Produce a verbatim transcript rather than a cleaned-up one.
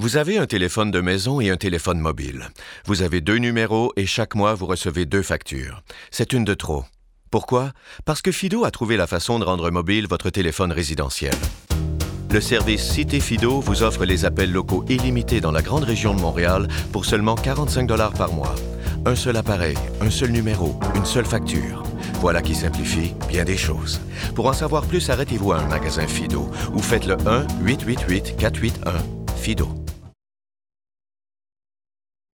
Vous avez un téléphone de maison et un téléphone mobile. Vous avez deux numéros et chaque mois, vous recevez deux factures. C'est une de trop. Pourquoi? Parce que Fido a trouvé la façon de rendre mobile votre téléphone résidentiel. Le service Cité Fido vous offre les appels locaux illimités dans la grande région de Montréal pour seulement quarante-cinq dollars par mois. Un seul appareil, un seul numéro, une seule facture. Voilà qui simplifie bien des choses. Pour en savoir plus, arrêtez-vous à un magasin Fido ou faites le un huit huit huit quatre huit un Fido.